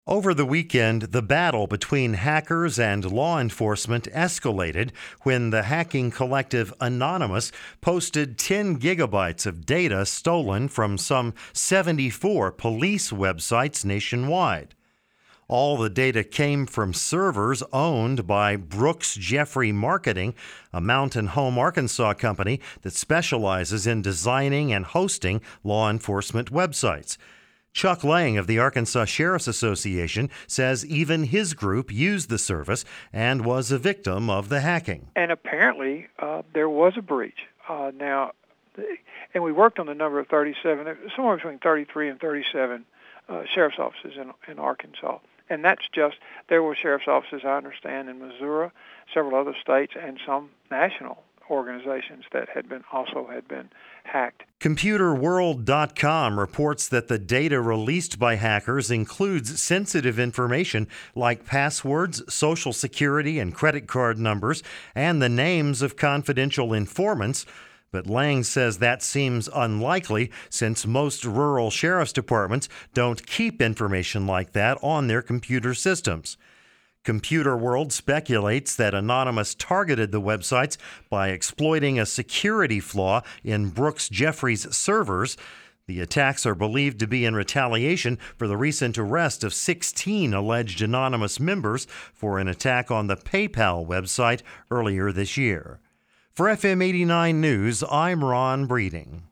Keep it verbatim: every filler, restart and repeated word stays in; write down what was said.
Over the weekend, the battle between hackers and law enforcement escalated when the hacking collective Anonymous posted ten gigabytes of data stolen from some seventy-four police websites nationwide. All the data came from servers owned by Brooks Jeffrey Marketing, a Mountain Home, Arkansas company that specializes in designing and hosting law enforcement websites. Chuck Lang of the Arkansas Sheriff's Association says even his group used the service and was a victim of the hacking. And apparently uh, there was a breach. Uh, now, and we worked on the number of thirty-seven, somewhere between thirty-three and thirty-seven uh, sheriff's offices in, in Arkansas. And that's just, there were sheriff's offices, I understand, in Missouri, several other states, and some national organizations that had been also had been hacked. Computer World dot com reports that the data released by hackers includes sensitive information like passwords, social security and credit card numbers, and the names of confidential informants. But Lang says that seems unlikely since most rural sheriff's departments don't keep information like that on their computer systems. Computer World speculates that Anonymous targeted the websites by exploiting a security flaw in Brooks Jeffrey's servers. The attacks are believed to be in retaliation for the recent arrest of sixteen alleged Anonymous members for an attack on the PayPal website earlier this year. For F M eighty-nine News, I'm Ron Breeding.